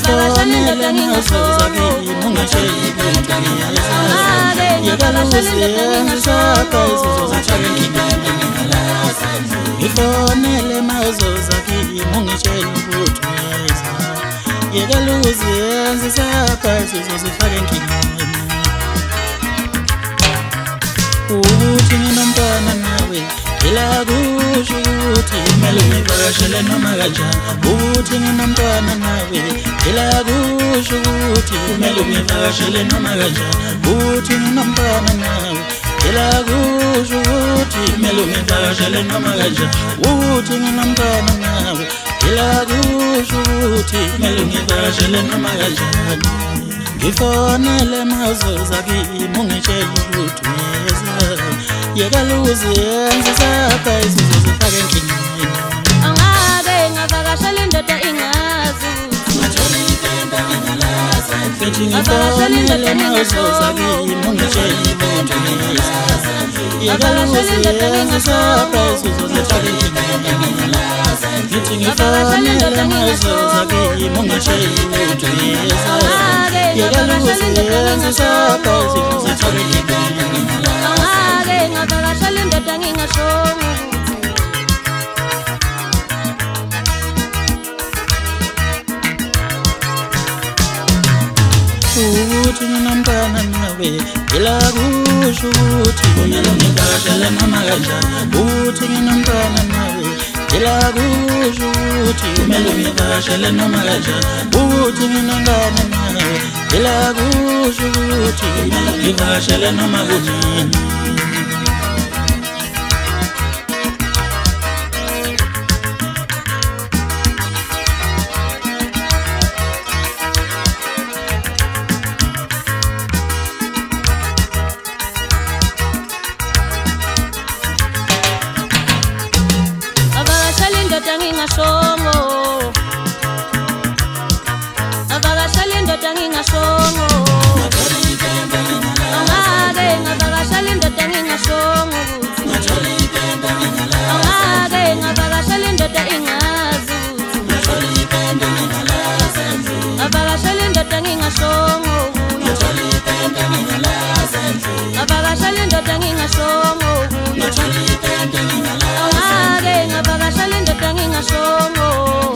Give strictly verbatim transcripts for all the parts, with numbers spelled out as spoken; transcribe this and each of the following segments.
ngifonele mazoza kimi ungitsheli ukuthi ngiyalaza yekaluziyenza isapha isizozithwala enkingeni ngifonele mazoza kimi ungitsheli ukuthi uyeza yekaluziyenza isapha isizozithwala enkingeni ukuthi nginomntwana nawe ila kusho ukuthi kumele ungivakashele noma kanjani ukuthi nginomntwana nawe ila kusho ukuthi kumele ungivakashele noma kanjani ukuthi nginomntwana nawe ila kusho ukuthi kumele ungivakashele noma kanjani ukuthi nginomntwana nawe ila kusho ukuthi kumele ungivakashele noma kanjani ngifonele mazoza kimi ungitshela ukuthi uyeza yekaluziyenza isapha isizozithwala enkingeni angake ngavakashela indoda ingazi ngithi ngifonele mazoza kimi ungitshela ukuthi uyeza yekaluziyenza isapha isizozithwala enkingeni ngithi ngifonele mazoza kimi ungitshela ukuthi uyeza yekaluziyenza isapha isizozithwala enkingeni angake ngavakashela indoda ngingashongo ukuthi nginomntwana nawe ila kusho ukuthi kumele ungivakashele noma kanjani ukuthi nginomntwana nawe ila kusho ukuthi kumele ungivakashele noma kanjani ukuthi nginomntwana nawe ila kusho ukuthi kumele ungivakashele noma kunini ngingashongo avakashela indoda ngingashongo angake ngavakashela indoda ngingashongo angake ngavakashela indoda ingazi avakashela indoda ngingashongo avakashela indoda ngingashongo angake ngavakashela indoda ngingashongo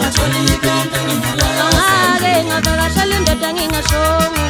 angake ngavakashela indoda ngingashongo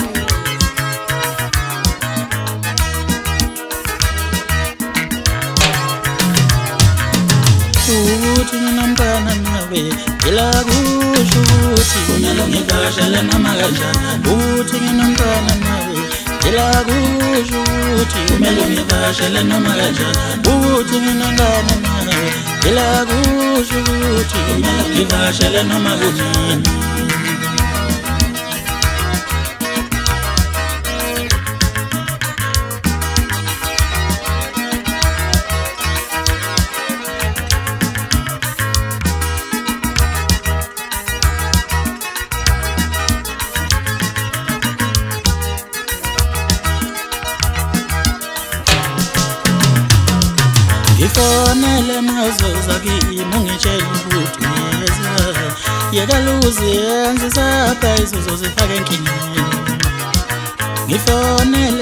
ukuthi nginomntwana nawe ila kusho ukuthi kumele ungivakashele noma kanjani ukuthi nginomntwana nawe ila kusho ukuthi kumele ungivakashele noma kanjani ukuthi nginomntwana nawe ila kusho ukuthi kumele ungivakashele noma kunini ngifonele mazoza kimi ungitshela ukuthi uyeza yekaluziyenza isapha isizozithwala enkingeni ngifonele